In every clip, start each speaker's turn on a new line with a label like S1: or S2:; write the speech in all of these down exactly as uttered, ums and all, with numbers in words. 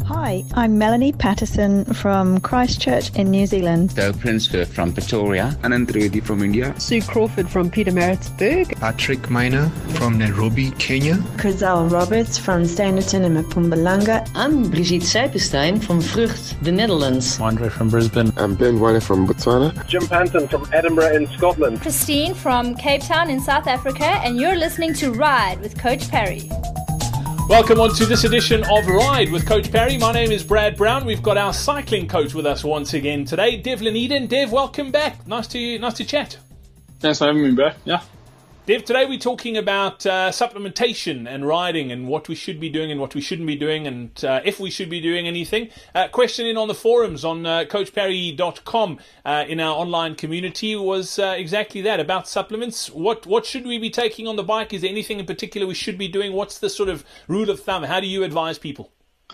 S1: Hi, I'm Melanie Patterson from Christchurch in New Zealand.
S2: Joe Prinsworth from Pretoria.
S3: Anand Trivedi from India.
S4: Sue Crawford from Pietermaritzburg.
S5: Patrick Miner from Nairobi, Kenya.
S6: Crizel Roberts from Standerton in Mpumalanga.
S7: I'm Brigitte Seipenstein from Vrucht, the Netherlands.
S8: Andre from Brisbane.
S9: I'm Ben Wine from Botswana.
S10: Jim Panton from Edinburgh in Scotland.
S11: Christine from Cape Town in South Africa, and you're listening to Ride with Coach Parry.
S12: Welcome on to this edition of Ride with Coach Parry. My name is Brad Brown. We've got our cycling coach with us once again today, Devlin Eden. Dev, welcome back. Nice to nice to chat.
S13: Thanks for having me, Brad. Yeah.
S12: Dev, today we're talking about uh, supplementation and riding and what we should be doing and what we shouldn't be doing and uh, if we should be doing anything. Uh, question in on the forums on uh, coach parry dot com uh, in our online community was uh, exactly that, about supplements. What what should we be taking on the bike? Is there anything in particular we should be doing? What's the sort of rule of thumb? How do you advise people?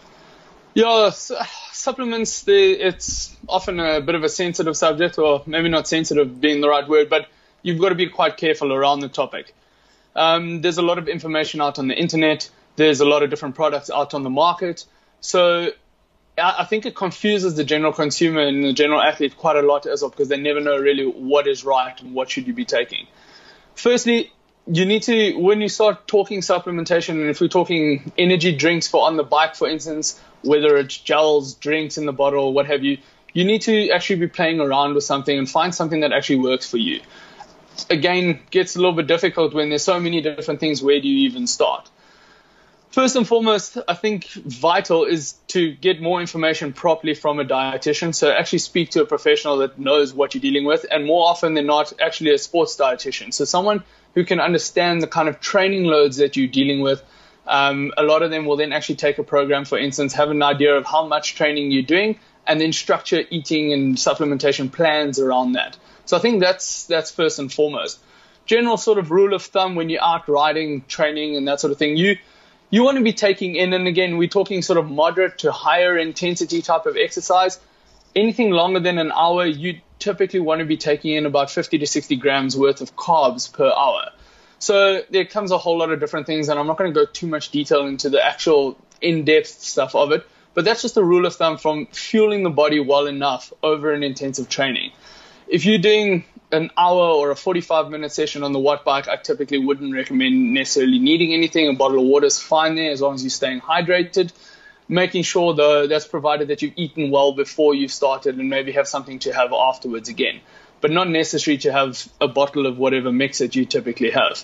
S13: Yeah, supplements, they, it's often a bit of a sensitive subject, or maybe not sensitive being the right word, but you've got to be quite careful around the topic. Um, there's a lot of information out on the internet. There's a lot of different products out on the market. So I, I think it confuses the general consumer and the general athlete quite a lot as well, because they never know really what is right and what should you be taking. Firstly, you need to, when you start talking supplementation, and if we're talking energy drinks for on the bike, for instance, whether it's gels, drinks in the bottle, what have you, you need to actually be playing around with something and find something that actually works for you. Again, gets a little bit difficult when there's so many different things. Where do you even start? First and foremost, I think vital is to get more information properly from a dietitian. So actually speak to a professional that knows what you're dealing with, and more often than not, actually a sports dietitian. So someone who can understand the kind of training loads that you're dealing with. Um, a lot of them will then actually take a program, for instance, have an idea of how much training you're doing, and then structure eating and supplementation plans around that. So I think that's that's first and foremost. General sort of rule of thumb when you're out riding, training, and that sort of thing, you you want to be taking in, and again, we're talking sort of moderate to higher intensity type of exercise. Anything longer than an hour, you typically want to be taking in about fifty to sixty grams worth of carbs per hour. So there comes a whole lot of different things, and I'm not going to go too much detail into the actual in-depth stuff of it, but that's just a rule of thumb from fueling the body well enough over an intensive training. If you're doing an hour or a forty-five minute session on the watt bike, I typically wouldn't recommend necessarily needing anything. A bottle of water is fine there as long as you're staying hydrated. Making sure, though, that's provided that you've eaten well before you've started and maybe have something to have afterwards again. But not necessary to have a bottle of whatever mix that you typically have.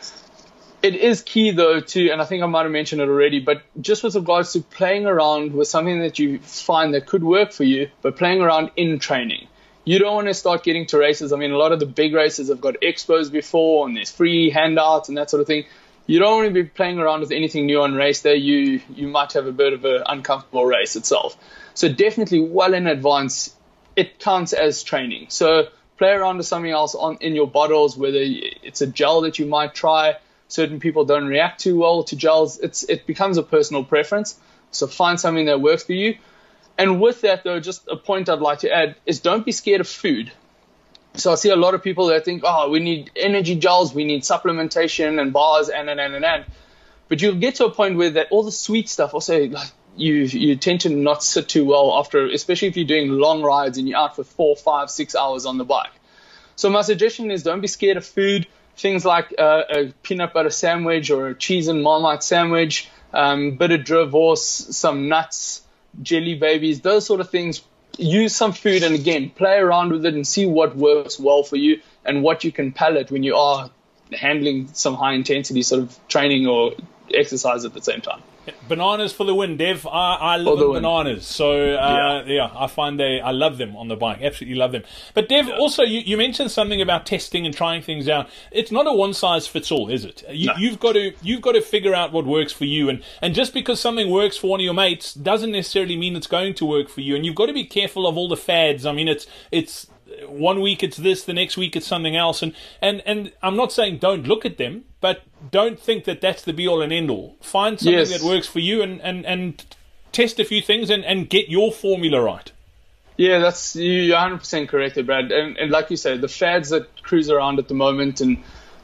S13: It is key, though, to, and I think I might have mentioned it already, but just with regards to playing around with something that you find that could work for you, but playing around in training. You don't want to start getting to races. I mean, a lot of the big races have got expos before, and there's free handouts and that sort of thing. You don't want to be playing around with anything new on race day. You you might have a bit of an uncomfortable race itself. So definitely well in advance, it counts as training. So play around with something else on in your bottles, whether it's a gel that you might try. Certain people don't react too well to gels. It's It becomes a personal preference. So find something that works for you. And with that, though, just a point I'd like to add is don't be scared of food. So I see a lot of people that think, oh, we need energy gels, we need supplementation and bars, and, and, and, and, and. But you'll get to a point where that all the sweet stuff also, like, you you tend to not sit too well after, especially if you're doing long rides and you're out for four, five, six hours on the bike. So my suggestion is don't be scared of food. Things like uh, a peanut butter sandwich or a cheese and Marmite sandwich, um, bit of Drivors, some nuts, jelly babies, those sort of things. Use some food and, again, play around with it and see what works well for you and what you can palate when you are handling some high intensity sort of training or exercise at the same time.
S12: Bananas for the win, Dev. I, I love bananas. So, uh, yeah. yeah, I find they, I love them on the bike. Absolutely love them. But, Dev, yeah. also, you, you mentioned something about testing and trying things out. It's not a one-size-fits-all, is it? You, no. You've got to you've got to figure out what works for you. And, and just because something works for one of your mates doesn't necessarily mean it's going to work for you. And you've got to be careful of all the fads. I mean, it's it's one week it's this, the next week it's something else. And, and, and I'm not saying don't look at them, but don't think that that's the be-all and end-all. Find something yes. that works for you and, and, and test a few things and, and get your formula right.
S13: Yeah, that's you're one hundred percent correct, Brad. And, and like you said, the fads that cruise around at the moment, and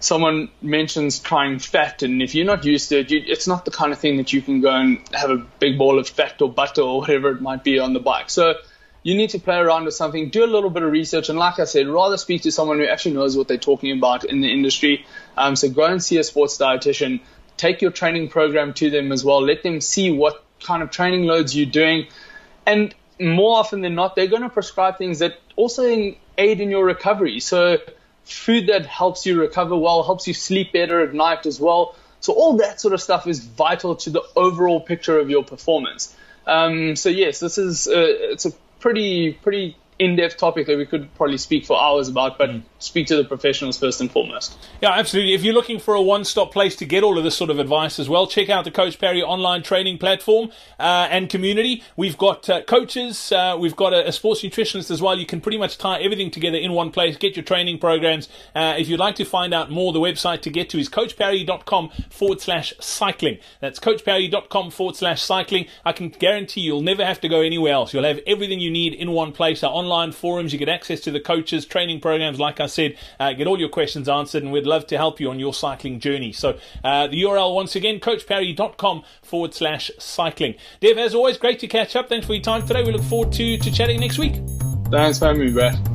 S13: someone mentions trying fat, and if you're not used to it, you, it's not the kind of thing that you can go and have a big ball of fat or butter or whatever it might be on the bike. So you need to play around with something, do a little bit of research, and like I said, rather speak to someone who actually knows what they're talking about in the industry. Um, so go and see a sports dietitian, take your training program to them as well, let them see what kind of training loads you're doing, and more often than not, they're going to prescribe things that also aid in your recovery. So food that helps you recover well, helps you sleep better at night as well. So all that sort of stuff is vital to the overall picture of your performance. Um, so yes, this is a, it's a pretty pretty in-depth topic that we could probably speak for hours about, but mm. speak to the professionals first and foremost.
S12: Yeah, absolutely. If you're looking for a one-stop place to get all of this sort of advice as well, check out the Coach Parry online training platform uh, and community. We've got uh, coaches, uh, we've got a, a sports nutritionist as well. You can pretty much tie everything together in one place, get your training programs. Uh, if you'd like to find out more, the website to get to is coachparry.com forward slash cycling. That's coachparry.com forward slash cycling. I can guarantee you'll never have to go anywhere else. You'll have everything you need in one place. Our online forums, you get access to the coaches, training programs, like I said, uh, get all your questions answered, and we'd love to help you on your cycling journey. So uh, the U R L once again, coachparry.com forward slash cycling. Dev, as always, great to catch up. Thanks for your time today. We look forward to, to chatting next week.
S13: Thanks for having me, Brett.